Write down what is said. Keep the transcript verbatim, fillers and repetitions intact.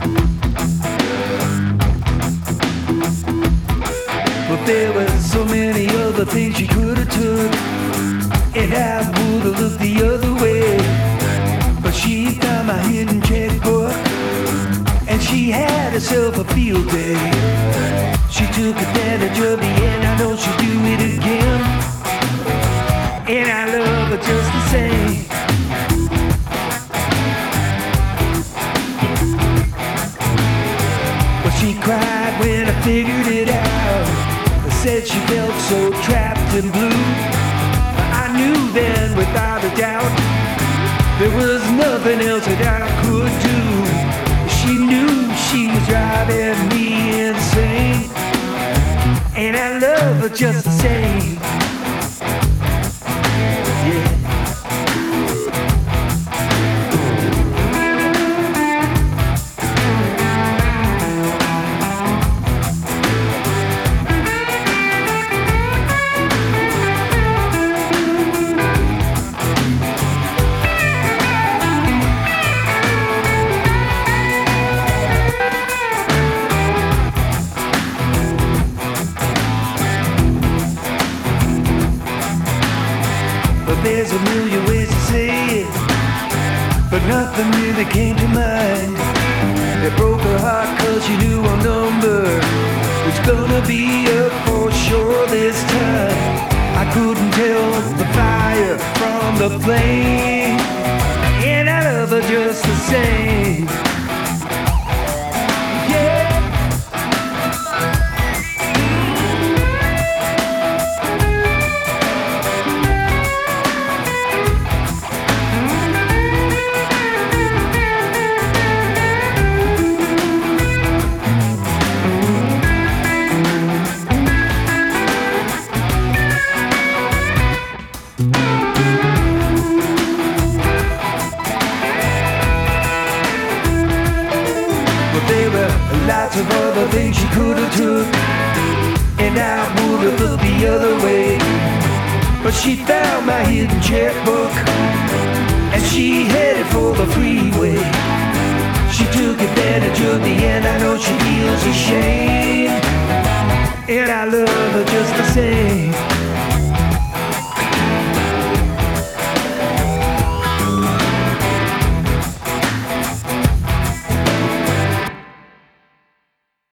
But there were so many other things she could have took, and I would have looked the other way. But she found my hidden checkbook, and she had herself a field day. She took advantage of me, and I know she'll do it again. And I love her just the same. But she cried when I figured it out. Said she felt so trapped and blue. I knew then without a doubt there was nothing else that I could do. She knew she was driving me insane, and I love her just the same. Yeah. There's a million ways to say it, but nothing really came to mind. It broke her heart cause she knew our number was gonna be up for sure this time. I couldn't tell the fire from the flame, and I love her just the same. There were lots of other things she could have took, and I would have looked the other way. But she found my hidden checkbook, and she headed for the freeway. She took advantage of me, and I know she feels ashamed, and I love her just the same.